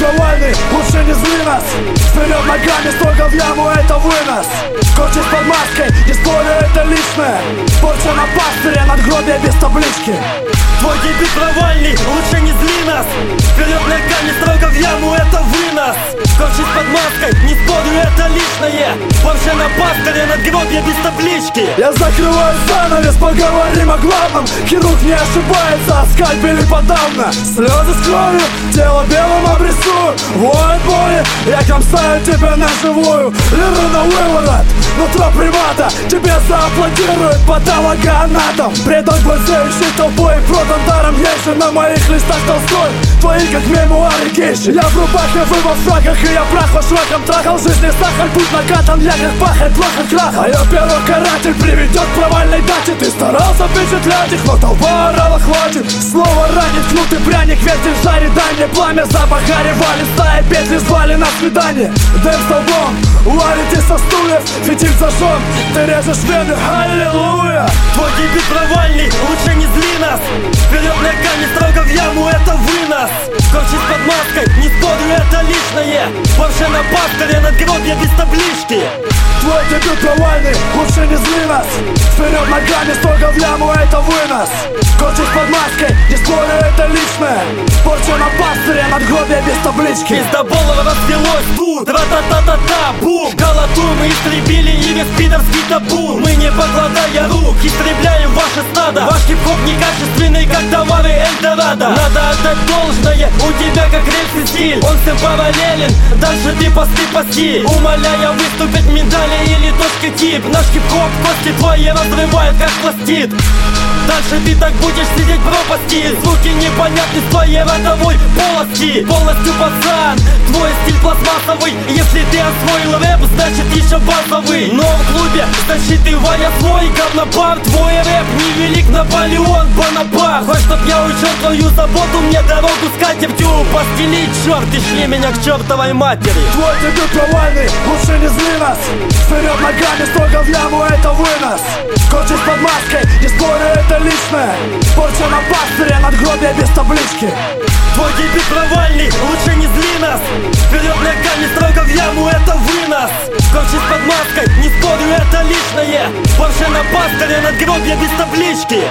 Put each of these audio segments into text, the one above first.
провальный, лучше не зли нас. Вперед ногами, строго в яму, это вынос. Корчить под маской, не спорю, это личное. Порча на пастыре, надгробие без таблички. Твой дебют провальный, лучше не зли нас. Вперед ногами, строго в яму, это вынос. Корчить под маской, не спорю, это личное. Порча на пастыре, надгробие без таблички. Я закрываю занавес, поговорим о главном. Хирург не ошибается, а скальпели подавно. Слезы с кровью, тело белым обрисую. Воет боли, я кромсаю тебя на живую. Лиру на выворот, нутро примата. Тебе зааплодируют патологоанатом. Предок глазеющей толпой, продан даром гейши. На моих листах Толстой, твои как мемуары гейши. Я в рубахе, вы во фраках, и я прах во шраком трахал. Жизнь не сахар, путь накатан, я как пахарь, плохо крахал. А я первый каратель, приведет к провальной дате. Ты старался впечатлять их, но толпа орала, хватит. Слово ранит, кнут и пряник, ветер жарит, дай мне пламя. Запах ревали, стаи петли звали на свидание. Дым столбом, варите со стульев, фитиль зажжен, ты режешь вены, аллилуйя. Твой дебют провальный, лучше не зли нас. Вперед ногами, строго в яму, это вынос. Корчить под маской, не спорю, это личное. Порше на пастыре, надгробие без таблички. Твой дебют провальный, лучше не зли нас. Вперед ногами, строго в яму, это вынос. Корчить под маской, не спорю, это личное. Порча на пастыре, надгробие без таблички. Пиздоболово развелось тут, ра-та-та-та-та, бум. Голоту мы истребили и весь пидорский табу. Мы не покладая рук, истребляем ваше стадо. Ваш хип-хоп некачественный, как товары Эльдорадо. Надо отдать должное, у тебя как рельсы стиль. Он всем параллелен, дальше ты посты поси. Умоляя выступить медали или точка тип. Наш хип-хоп кости твои разрывает как пластид. Дальше ты так будешь сидеть в пропасти. Звуки непонятны с твоей родовой полости. Полностью пацан, твой стиль пластмассовый. Если ты освоил рэп, значит еще базовый. Но в клубе засчитывая свой говнопар. Твой рэп невелик, Наполеон Бонапарт. Хочешь, чтоб я учел твою заботу, мне дорогу с катертью постелить, черт, и шли меня к чертовой матери. Твой дебют провальный, лучше не зли нас. Вперед ногами, строго в яму, это вынос. Корчить под маской, не спорю, это личное. Порча на пастыре, надгробие без таблички. Твой дебют провальный, лучше не зли нас. Вперед ногами, строго в яму, это вынос. Корчить под маской, не спорю, это личное. Порше на пастыре, надгробие без таблички.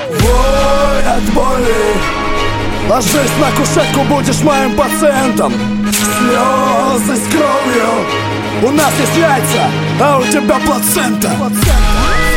Вой от боли, ложись на кушетку, будешь моим пациентом. Слезы с кровью, у нас есть яйца, а у тебя плацента.